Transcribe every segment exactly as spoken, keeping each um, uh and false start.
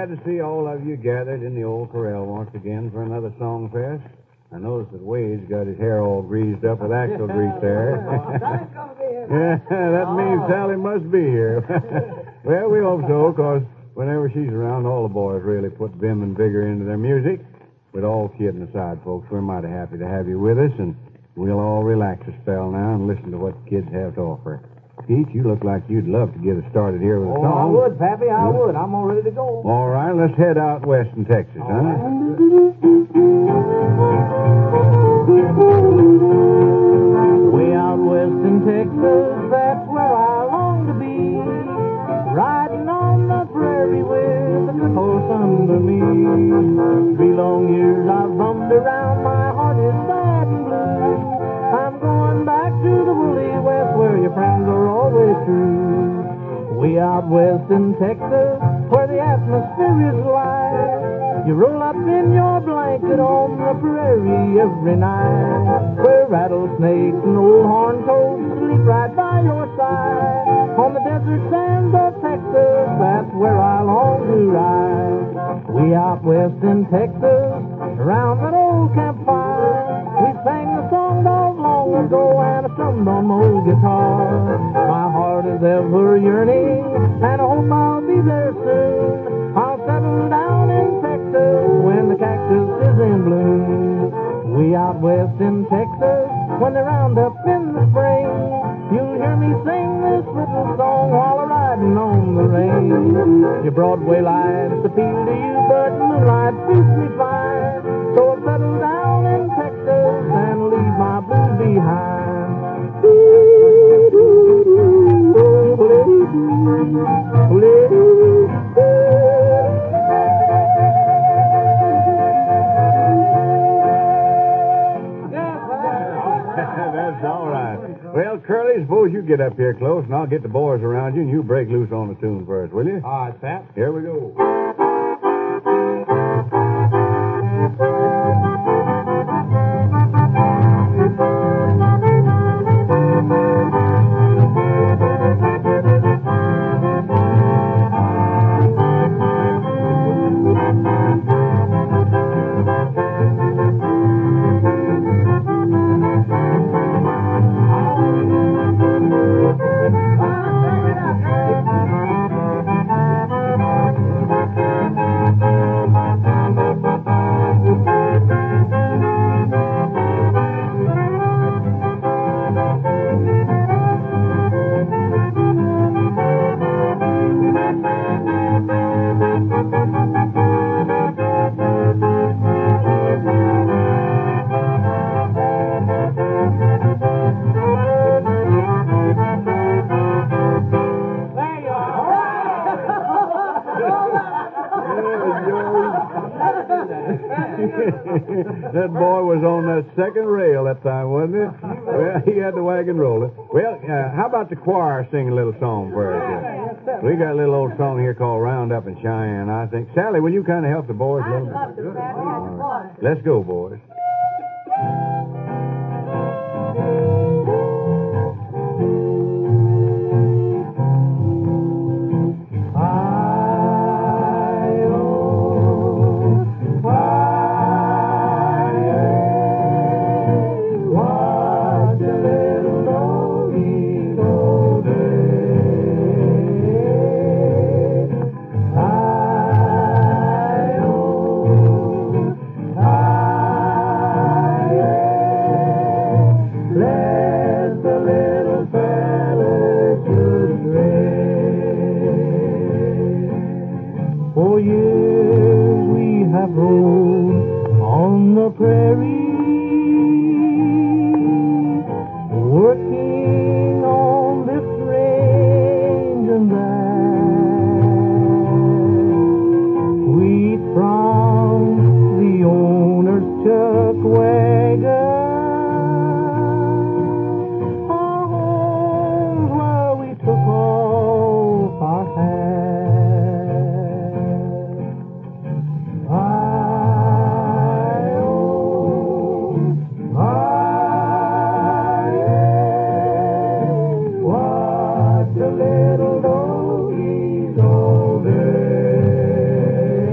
glad to see all of you gathered in the old corral once again for another song fest. I noticed that Wade's got his hair all greased up with axle grease there. Yeah, that means Sally must be here. Well, we hope so, because whenever she's around, all the boys really put vim and vigor into their music. But all kidding aside, folks, we're mighty happy to have you with us, and we'll all relax a spell now and listen to what the kids have to offer. Pete, you look like you'd love to get us started here with a Oh, song. I would, Pappy, I would. I'm all ready to go. All right, let's head out west in Texas, huh? Way out west in Texas, that's where I long to be. Riding on the prairie with a good horse under me. Three long years I've roamed around, my heart is sad and blue. I'm going back to the woolly west where your friends are always true. Way out west in Texas, where the atmosphere is light. You roll up in your blanket on the prairie every night, where rattlesnakes and old horned toads sleep right by your side. On the desert sands of Texas, that's where I long to ride. Way out west in Texas, around that old campfire, we sang the song of long ago and I strummed on my old guitar. My heart is ever yearning, and I hope I'll be there soon. I'll settle down in Texas when the cactus is in bloom. Way out west in Texas, when they round up in the spring, you'll hear me sing this little song while I'm riding on the range. Your Broadway lights appeal to you, but moonlight suits me fine. So I'll settle down in Texas and leave my blues behind. That's all right. Well, Curly, suppose you get up here close, and I'll get the boys around you, and you break loose on the tune first, will you? All right, Pat. Here we go. That boy was on that second rail that time, wasn't he? Well, he had the wagon rolling. Well, uh, how about the choir sing a little song for us? Uh, we got a little old song here called Round Up in Cheyenne, I think. Sally, will you kind of help the boys a little bit? I'd love to, Pat. Right. Let's go, boys. For years we have roamed on the prairie, working on this range and that. Wheat from the owner's chuck wagon, our homes where we took off our hats. Little doggies all day.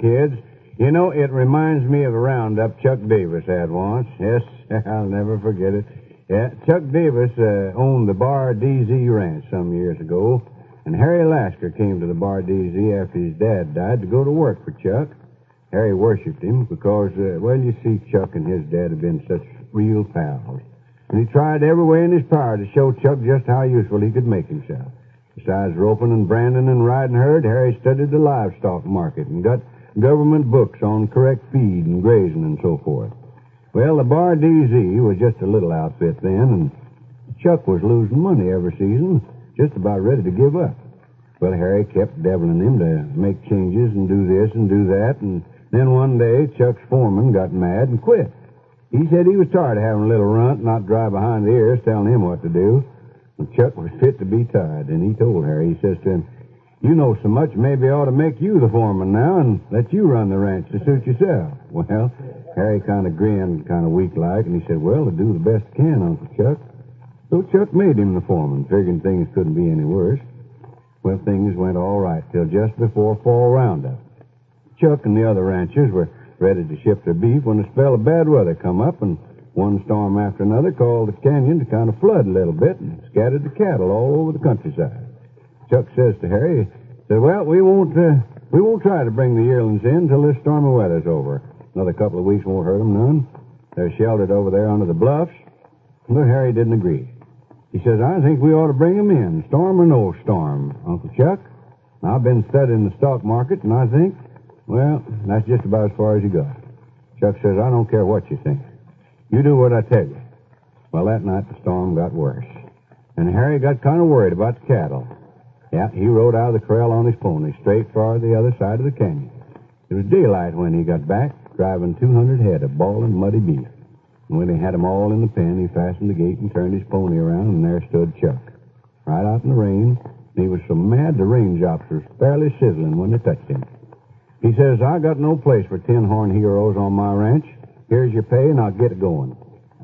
kids. You know, it reminds me of a roundup Chuck Davis had once. Yes, I'll never forget it. Yeah, Chuck Davis uh, owned the Bar D Z Ranch some years ago, and Harry Lasker came to the Bar D Z after his dad died to go to work for Chuck. Harry worshipped him because, uh, well, you see, Chuck and his dad have been such real pals. And he tried every way in his power to show Chuck just how useful he could make himself. Besides roping and branding and riding herd, Harry studied the livestock market and got government books on correct feed and grazing and so forth. Well, the Bar D Z was just a little outfit then, and Chuck was losing money every season, just about ready to give up. Well, Harry kept deviling him to make changes and do this and do that, and then one day Chuck's foreman got mad and quit. He said he was tired of having a little runt, not dry behind the ears, telling him what to do. And Chuck was fit to be tied, and he told Harry, he says to him, "You know so much, maybe I ought to make you the foreman now and let you run the ranch to suit yourself." Well, Harry kind of grinned, kind of weak-like, and he said, "Well, to do the best I can, Uncle Chuck." So Chuck made him the foreman, figuring things couldn't be any worse. Well, things went all right till just before fall roundup. Chuck and the other ranchers were ready to ship their beef when a spell of bad weather come up, and one storm after another caused the canyon to kind of flood a little bit and scattered the cattle all over the countryside. Chuck says to Harry, said, "Well, we won't uh, we won't try to bring the yearlings in till this stormy weather's over. Another couple of weeks won't hurt them none. They're sheltered over there under the bluffs." But Harry didn't agree. He says, "I think we ought to bring them in, storm or no storm, Uncle Chuck. I've been studying the stock market, and I think, well, that's just about as far as you got." Chuck says, "I don't care what you think. You do what I tell you." Well, that night the storm got worse, and Harry got kind of worried about the cattle. Yeah, he rode out of the corral on his pony, straight for the other side of the canyon. It was daylight when he got back, driving two hundred head of bawling, muddy beef. And when he had them all in the pen, he fastened the gate and turned his pony around, and there stood Chuck, right out in the rain. And he was so mad the raindrops were fairly sizzling when they touched him. He says, "I got no place for ten horn heroes on my ranch. Here's your pay, and I'll get it going."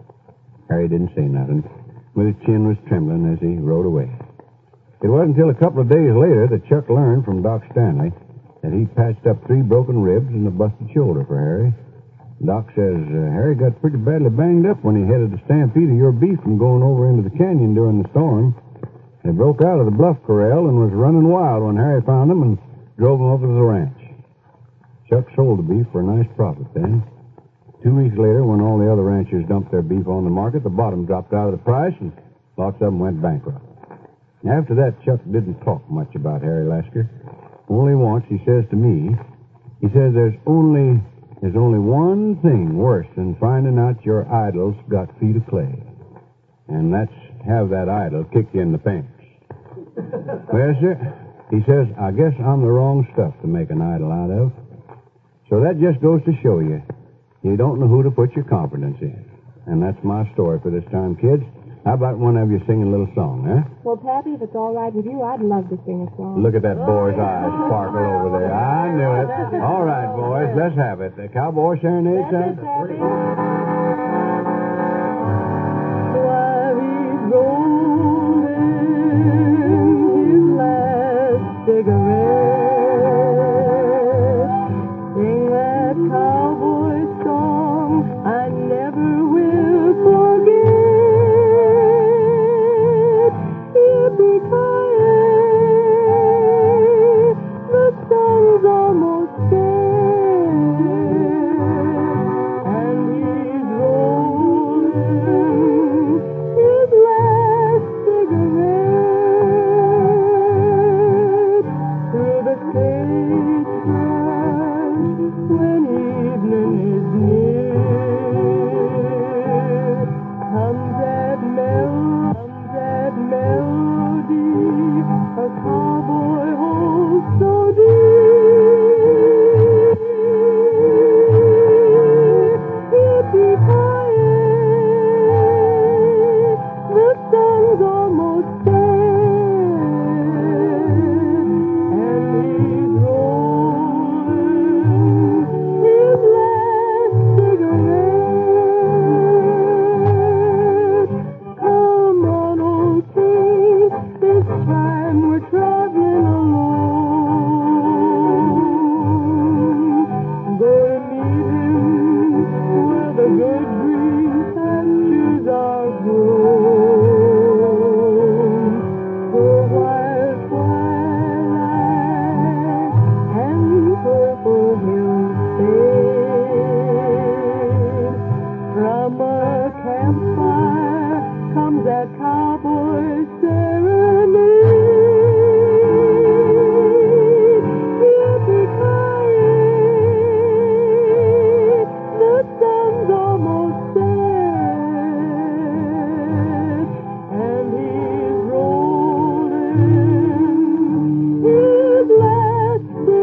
Harry didn't say nothing, but his chin was trembling as he rode away. It wasn't until a couple of days later that Chuck learned from Doc Stanley that he'd patched up three broken ribs and a busted shoulder for Harry. Doc says uh, Harry got pretty badly banged up when he headed a stampede of your beef from going over into the canyon during the storm. They broke out of the bluff corral and was running wild when Harry found them and drove them over to the ranch. Chuck sold the beef for a nice profit then. Two weeks later, when all the other ranchers dumped their beef on the market, the bottom dropped out of the price and lots of them went bankrupt. After that, Chuck didn't talk much about Harry Lasker. Only once he says to me, he says there's only there's only one thing worse than finding out your idol's got feet of clay. And that's have that idol kick you in the pants. Well, sir, he says, I guess I'm the wrong stuff to make an idol out of. So that just goes to show you, you don't know who to put your confidence in. And that's my story for this time, kids. How about one of you sing a little song, huh? Well, Pappy, if it's all right with you, I'd love to sing a song. Look at that boy's eyes sparkle over there. I knew it. All right, boys, let's have it. The cowboy serenade, son? While he's rolling his last cigarette, sing that cowboy song I never will forget. Yippee-ki-yay, the sun's almost set, and he's where green pastures are grown, where wild twilight and purple hills fade. From a campfire comes that cowboy serenade. Yippee-ki-yay, the sun's almost set, and he's rolling his last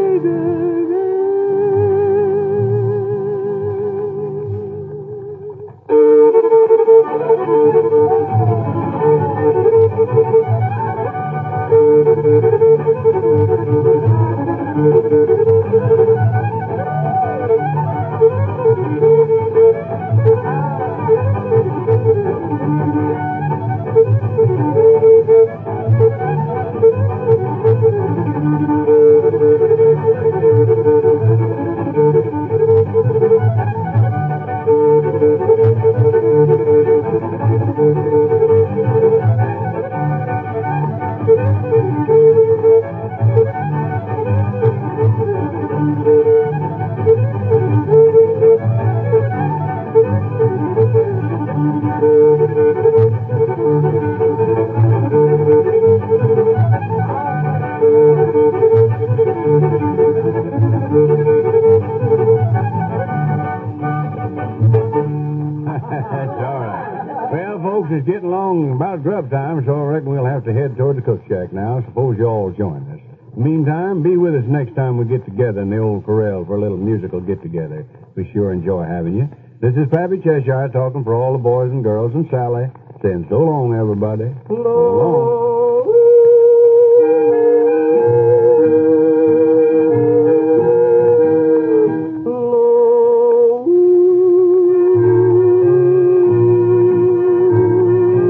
That's all right. Well, folks, it's getting along about grub time, so I reckon we'll have to head toward the cook shack now. Suppose you all join us. Meantime, be with us next time we get together in the old corral for a little musical get-together. We sure enjoy having you. This is Pappy Cheshire talking for all the boys and girls and Sally, saying so long, everybody. So long.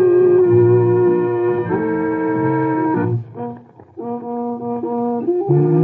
Thank you.